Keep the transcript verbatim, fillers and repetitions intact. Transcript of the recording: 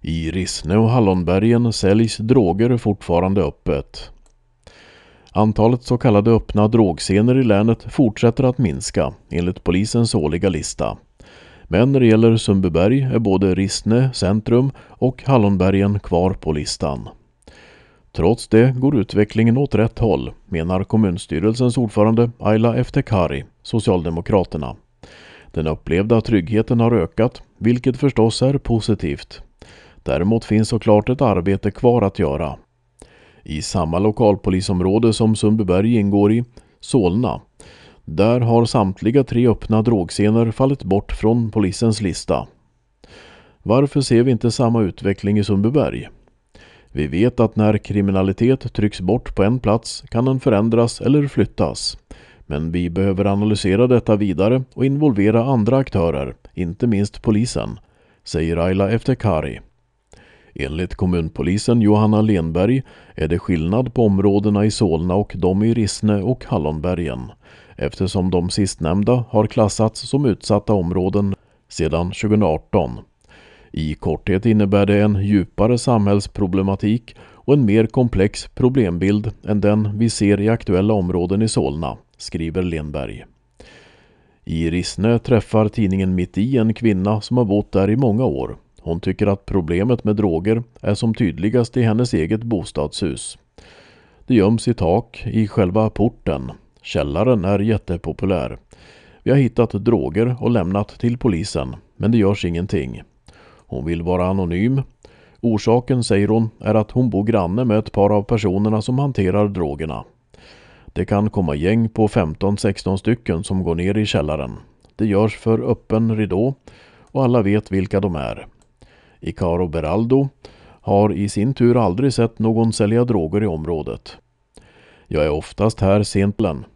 I Rissne och Hallonbergen säljs droger fortfarande öppet. Antalet så kallade öppna drogscener i länet fortsätter att minska enligt polisens årliga lista. Men när det gäller Sundbyberg är både Rissne centrum och Hallonbergen kvar på listan. Trots det går utvecklingen åt rätt håll, menar kommunstyrelsens ordförande Ayla Eftekari, Socialdemokraterna. Den upplevda tryggheten har ökat, vilket förstås är positivt. Däremot finns såklart ett arbete kvar att göra. I samma lokalpolisområde som Sundbyberg ingår i, Solna, där har samtliga tre öppna drogscener fallit bort från polisens lista. Varför ser vi inte samma utveckling i Sundbyberg? Vi vet att när kriminalitet trycks bort på en plats kan den förändras eller flyttas. Men vi behöver analysera detta vidare och involvera andra aktörer, inte minst polisen, säger Ayla Eftekari. Enligt kommunpolisen Johanna Lenberg är det skillnad på områdena i Solna och de i Rissne och Hallonbergen, eftersom de sistnämnda har klassats som utsatta områden sedan tjugoarton. I korthet innebär det en djupare samhällsproblematik och en mer komplex problembild än den vi ser i aktuella områden i Solna, skriver Lenberg. I Rissne träffar tidningen Mitt i en kvinna som har bott där i många år. Hon tycker att problemet med droger är som tydligast i hennes eget bostadshus. Det göms i tak i själva porten. Källaren är jättepopulär. Vi har hittat droger och lämnat till polisen, men det görs ingenting. Hon vill vara anonym. Orsaken, säger hon, är att hon bor granne med ett par av personerna som hanterar drogerna. Det kan komma gäng på femton sexton stycken som går ner i källaren. Det görs för öppen ridå och alla vet vilka de är. Icaro Beraldo har i sin tur aldrig sett någon sälja droger i området. Jag är oftast här sent,